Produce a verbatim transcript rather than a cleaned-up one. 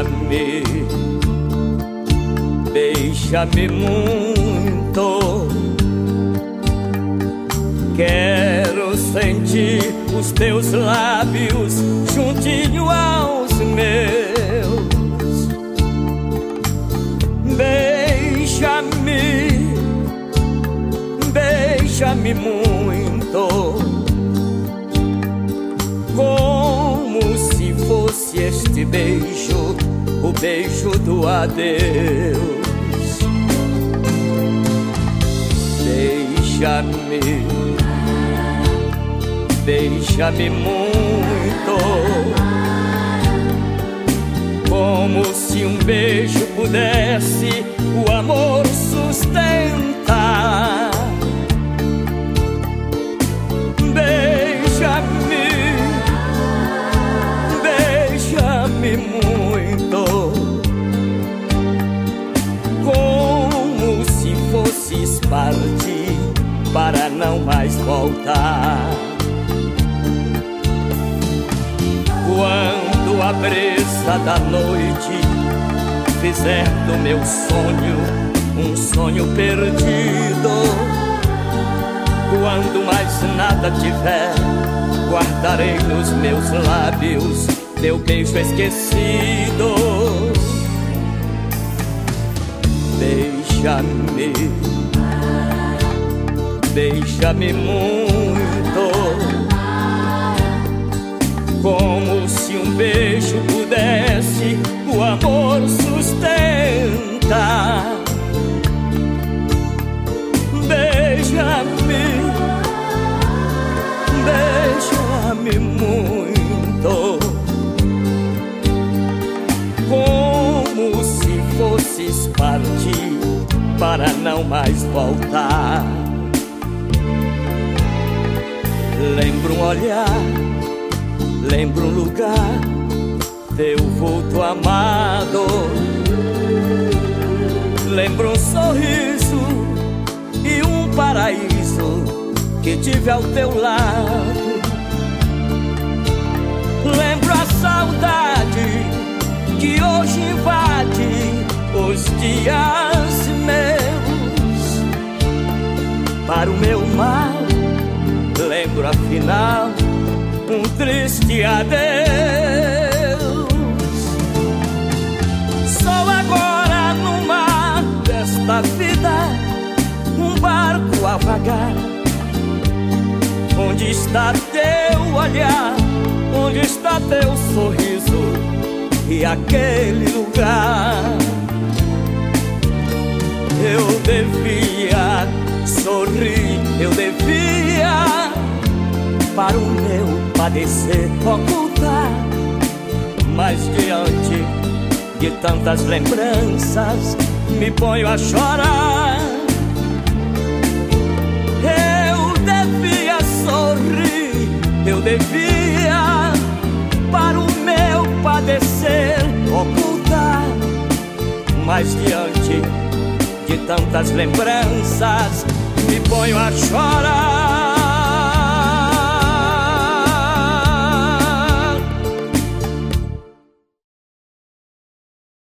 Beija-me, beija-me muito. Quero sentir os teus lábios juntinho aos meus. Beija-me, beija-me muito, como se fosse este beijo o beijo do adeus. Beija-me, beija-me muito, como se um beijo pudesse o amor sustentar. Beija-me, beija-me muito, como se fosses partir para não mais voltar. Quando a brisa da noite fizer do meu sonho um sonho perdido, quando mais nada tiver, guardarei nos meus lábios teu beijo esquecido. Beija-me, beija-me muito, como se um beijo pudesse o amor sustentar. Beija-me, beija-me muito, como se fosses partir para não mais voltar. Lembro um olhar, lembro um lugar, teu vulto amado. Lembro um sorriso e um paraíso que tive ao teu lado. Lembro a saudade que hoje invade os dias meus. Para o meu mal, lembro afinal um triste adeus. Sou agora no mar desta vida um barco a vagar. Onde está teu olhar? Onde está teu sorriso? E aquele lugar? Eu devia sorrir, eu devia para o meu padecer ocultar, mas diante de tantas lembranças me ponho a chorar. Eu devia sorrir, eu devia para o meu padecer ocultar, mas diante de tantas lembranças me ponho a chorar.